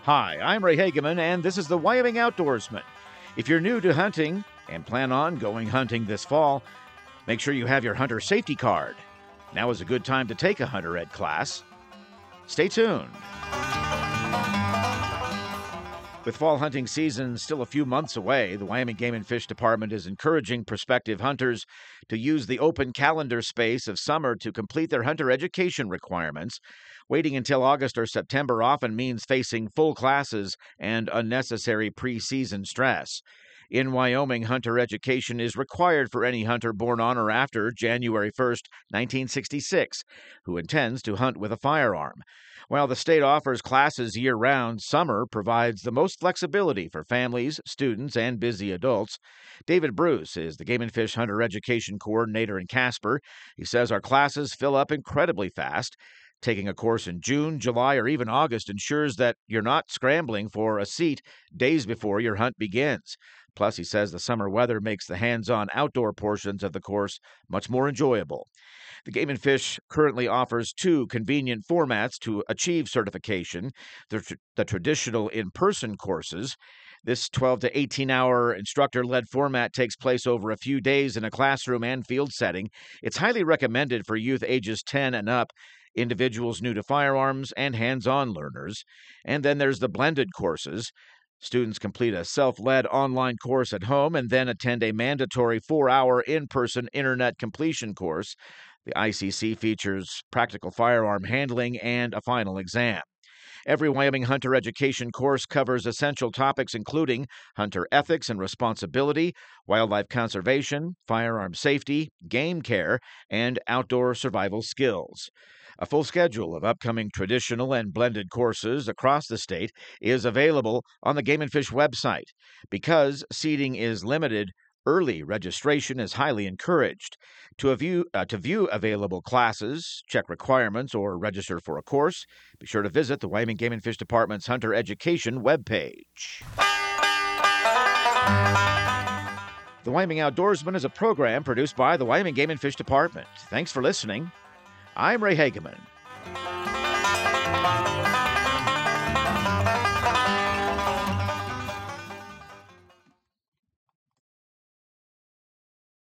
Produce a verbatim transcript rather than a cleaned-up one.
Hi, I'm Ray Hageman, and this is the Wyoming Outdoorsman. If you're new to hunting and plan on going hunting this fall, make sure you have your hunter safety card. Now is a good time to take a hunter ed class. Stay tuned. With fall hunting season still a few months away, the Wyoming Game and Fish Department is encouraging prospective hunters to use the open calendar space of summer to complete their hunter education requirements. Waiting until August or September often means facing full classes and unnecessary preseason stress. In Wyoming, hunter education is required for any hunter born on or after January first, nineteen sixty-six, who intends to hunt with a firearm. While the state offers classes year-round, summer provides the most flexibility for families, students, and busy adults. David Bruce is the Game and Fish Hunter Education Coordinator in Casper. He says our classes fill up incredibly fast. Taking a course in June, July, or even August ensures that you're not scrambling for a seat days before your hunt begins. Plus, he says the summer weather makes the hands-on outdoor portions of the course much more enjoyable. The Game and Fish currently offers two convenient formats to achieve certification. The, tr- the traditional in-person courses. This twelve to eighteen hour instructor-led format takes place over a few days in a classroom and field setting. It's highly recommended for youth ages ten and up, individuals new to firearms, and hands-on learners. And then there's the blended courses. Students complete a self-led online course at home and then attend a mandatory four-hour in-person internet completion course. The I C C features practical firearm handling and a final exam. Every Wyoming hunter education course covers essential topics including hunter ethics and responsibility, wildlife conservation, firearm safety, game care, and outdoor survival skills. A full schedule of upcoming traditional and blended courses across the state is available on the Game and Fish website. Because seating is limited, early registration is highly encouraged. To view, uh, to view available classes, check requirements, or register for a course, be sure to visit the Wyoming Game and Fish Department's Hunter Education webpage. The Wyoming Outdoorsman is a program produced by the Wyoming Game and Fish Department. Thanks for listening. I'm Ray Hageman.